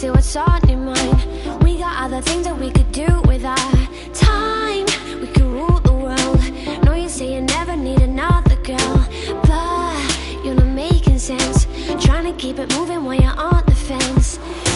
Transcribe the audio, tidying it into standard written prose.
see what's on your mind. We got other things that we could do with our time. We could rule the world. No, you say you never need another girl, but you're not making sense. Trying to keep it moving while you're on the fence.